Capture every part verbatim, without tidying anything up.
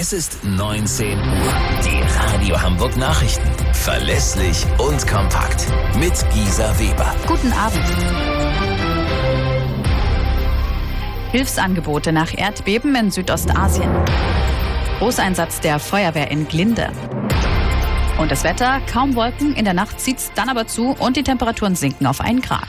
Es ist neunzehn Uhr. Die Radio Hamburg Nachrichten. Verlässlich und kompakt. Mit Gisa Weber. Guten Abend. Hilfsangebote nach Erdbeben in Südostasien. Großeinsatz der Feuerwehr in Glinde. Und das Wetter, kaum Wolken, in der Nacht zieht's dann aber zu und die Temperaturen sinken auf einen Grad.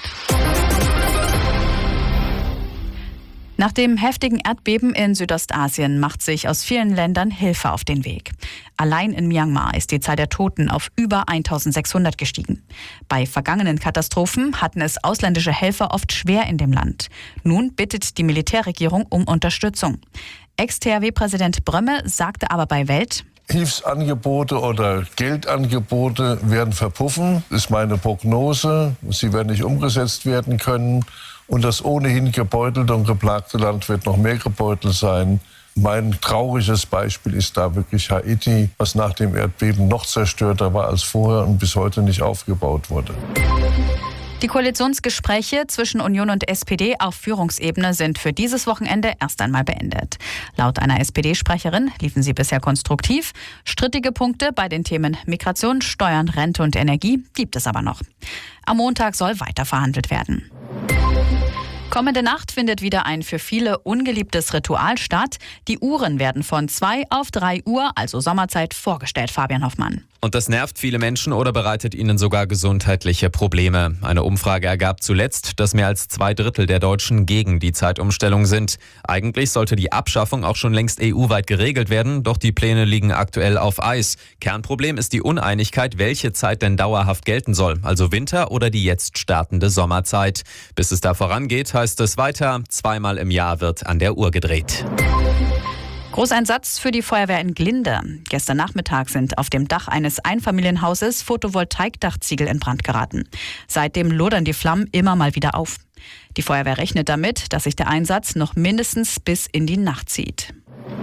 Nach dem heftigen Erdbeben in Südostasien macht sich aus vielen Ländern Hilfe auf den Weg. Allein in Myanmar ist die Zahl der Toten auf über eintausendsechshundert gestiegen. Bei vergangenen Katastrophen hatten es ausländische Helfer oft schwer in dem Land. Nun bittet die Militärregierung um Unterstützung. Ex-T H W-Präsident Brömme sagte aber bei Welt: Hilfsangebote oder Geldangebote werden verpuffen, ist meine Prognose. Sie werden nicht umgesetzt werden können. Und das ohnehin gebeutelte und geplagte Land wird noch mehr gebeutelt sein. Mein trauriges Beispiel ist da wirklich Haiti, was nach dem Erdbeben noch zerstörter war als vorher und bis heute nicht aufgebaut wurde. Die Koalitionsgespräche zwischen Union und S P D auf Führungsebene sind für dieses Wochenende erst einmal beendet. Laut einer S P D-Sprecherin liefen sie bisher konstruktiv. Strittige Punkte bei den Themen Migration, Steuern, Rente und Energie gibt es aber noch. Am Montag soll weiter verhandelt werden. Kommende Nacht findet wieder ein für viele ungeliebtes Ritual statt. Die Uhren werden von zwei auf drei Uhr, also Sommerzeit, vorgestellt, Fabian Hoffmann. Und das nervt viele Menschen oder bereitet ihnen sogar gesundheitliche Probleme. Eine Umfrage ergab zuletzt, dass mehr als zwei Drittel der Deutschen gegen die Zeitumstellung sind. Eigentlich sollte die Abschaffung auch schon längst E U-weit geregelt werden, doch die Pläne liegen aktuell auf Eis. Kernproblem ist die Uneinigkeit, welche Zeit denn dauerhaft gelten soll, also Winter oder die jetzt startende Sommerzeit. Bis es da vorangeht, heißt es weiter, zweimal im Jahr wird an der Uhr gedreht. Großeinsatz für die Feuerwehr in Glinde. Gestern Nachmittag sind auf dem Dach eines Einfamilienhauses Photovoltaikdachziegel in Brand geraten. Seitdem lodern die Flammen immer mal wieder auf. Die Feuerwehr rechnet damit, dass sich der Einsatz noch mindestens bis in die Nacht zieht.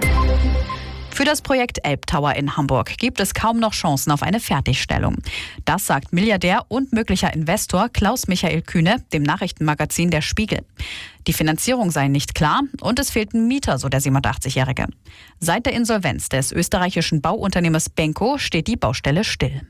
Für das Projekt Elbtower in Hamburg gibt es kaum noch Chancen auf eine Fertigstellung. Das sagt Milliardär und möglicher Investor Klaus-Michael Kühne dem Nachrichtenmagazin Der Spiegel. Die Finanzierung sei nicht klar und es fehlten Mieter, so der siebenundachtzigjährige. Seit der Insolvenz des österreichischen Bauunternehmers Benko steht die Baustelle still.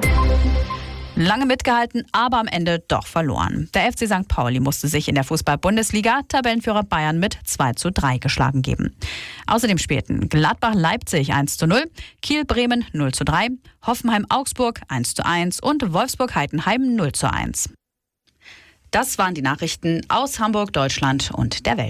Lange mitgehalten, aber am Ende doch verloren. Der F C Sankt Pauli musste sich in der Fußball-Bundesliga Tabellenführer Bayern mit zwei zu drei geschlagen geben. Außerdem spielten Gladbach-Leipzig eins zu null, Kiel-Bremen null zu drei, Hoffenheim-Augsburg eins zu eins und Wolfsburg-Heidenheim null zu eins. Das waren die Nachrichten aus Hamburg, Deutschland und der Welt.